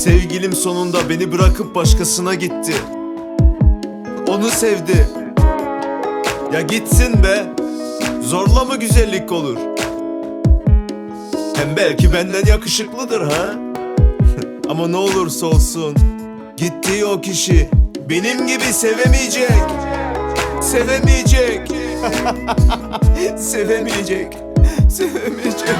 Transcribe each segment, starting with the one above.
Sevgilim sonunda beni bırakıp başkasına gitti. Onu sevdi. Ya gitsin be. Zorla mı güzellik olur? Hem belki benden yakışıklıdır ha. Ama ne olursa olsun gittiği o kişi benim gibi sevemeyecek. Sevemeyecek. Sevemeyecek. Sevemeyecek.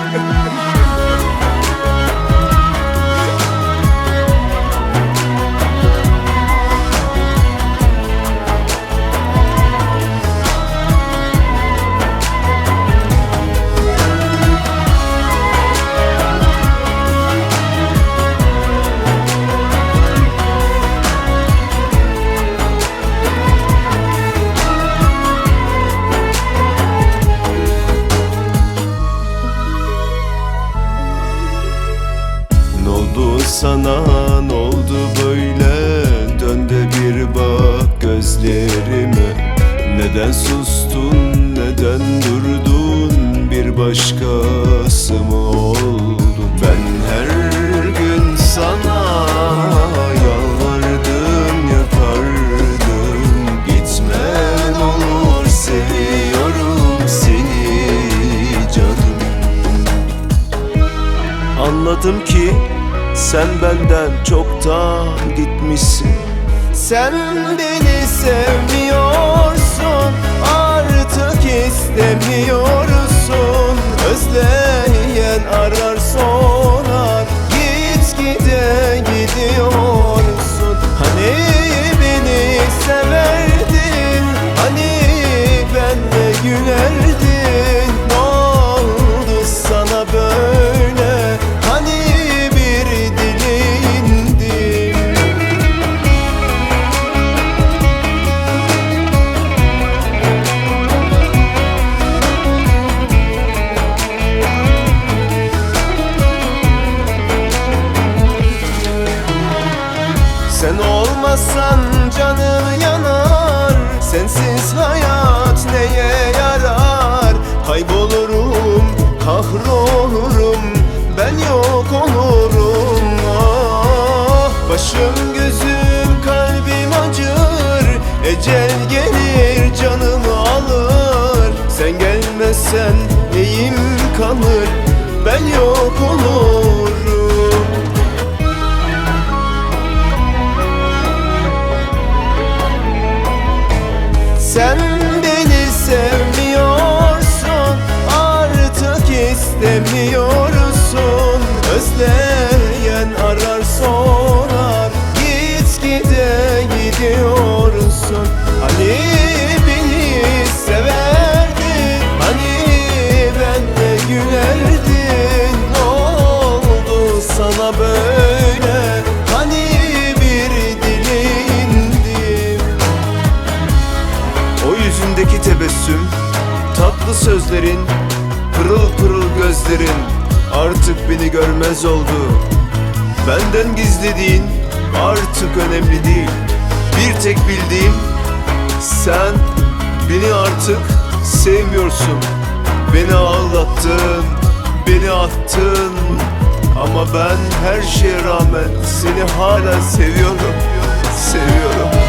Sana ne oldu böyle? Dön de bir bak gözlerime. Neden sustun, neden durdun? Bir başkası mı oldun? Ben her gün sana yalvardım, yakardım. Gitme ne olur, seviyorum seni canım. Anladım ki sen benden çoktan gitmişsin. Sen beni sevmiyorsun, artık istemiyorsun. Özleyen arar sorar, gitgide gidiyorsun. Hani beni severdin, hani benle gülerdin. Ne oldu sana böyle? Hani sen olmazsan canım yanar, sensiz hayat neye yarar? Kaybolurum, kahrolurum, ben yok olurum. Ah, başım gözüm kalbim acır, ecel gelir canımı alır. Sen gelmezsen neyim kalır, ben yok olurum. Sen beni sevmiyorsun, artık istemiyorsun. Özleyen arar sorar, gitgide gidiyorsun. Hani beni severdin, hani benle gülerdin. Ne oldu sana böyle? Hani bir dileğindim. O yüzündeki tebessüm, tatlı sözlerin, pırıl pırıl gözlerin artık beni görmez oldu. Benden gizlediğin artık önemli değil. Bir tek bildiğim, sen beni artık sevmiyorsun. Beni ağlattın, beni attın. Ama ben her şeye rağmen seni hala seviyorum. Seviyorum.